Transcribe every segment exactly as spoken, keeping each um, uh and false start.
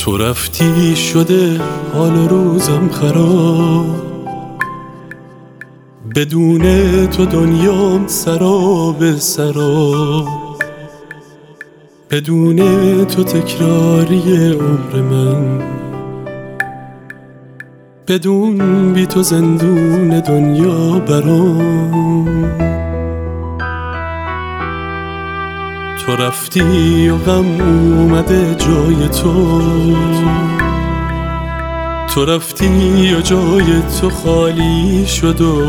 تو رفتی شده حال و روزم خراب، بدون تو دنیام سراب سراب، بدون تو تکراری عمر من، بدون بی تو زندون دنیا برام. تو رفتی و غم اومده جای تو، تو رفتی و جای تو خالی شد و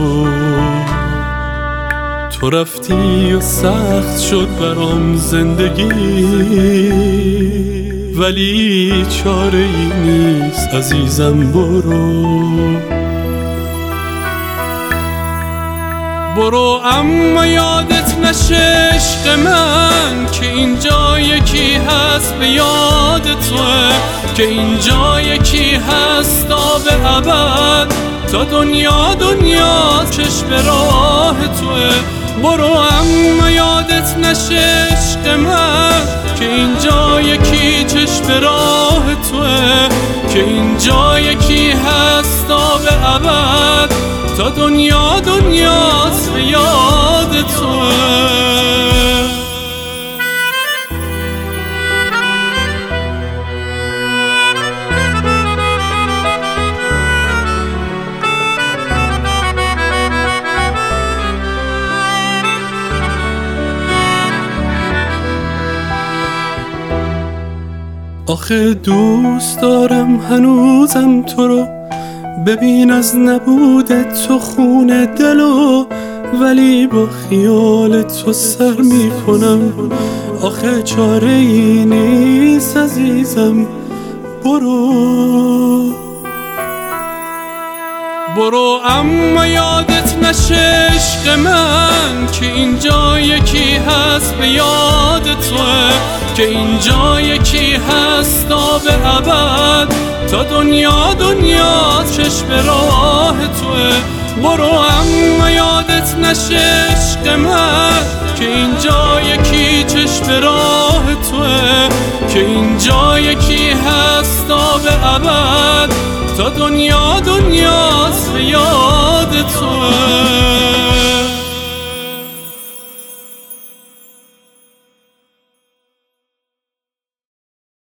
تو رفتی و سخت شد برام زندگی، ولی چاره ای نیست عزیزم برو برو. اما یادت نشه عشق من که اینجا یکی هست به یاد توه، که اینجا یکی هست تا به ابد، تا دنیا دنیا چشم راه توه. برو اما یادت نشه عشق من که اینجا یکی چشم راه توه، که اینجا یکی هست تا به ابد، تا دنیا دنیاست به یاد توه. آخه دوست دارم هنوزم تو رو، ببین از نبودت تو خون دلو، ولی با خیال تو سر میکنم. آخه چاره ای نیست عزیزم برو برو. اما یادت نشه عشق من که اینجا یکی هست به یاد توه، که اینجا یکی هست تا به ابد، تا دنیا دنیا چشم راه توه. برو اما یادت نشه عشق من که اینجا یکی چشم راه توه، که اینجا یکی هست تا به ابد، تا دنیا دنیا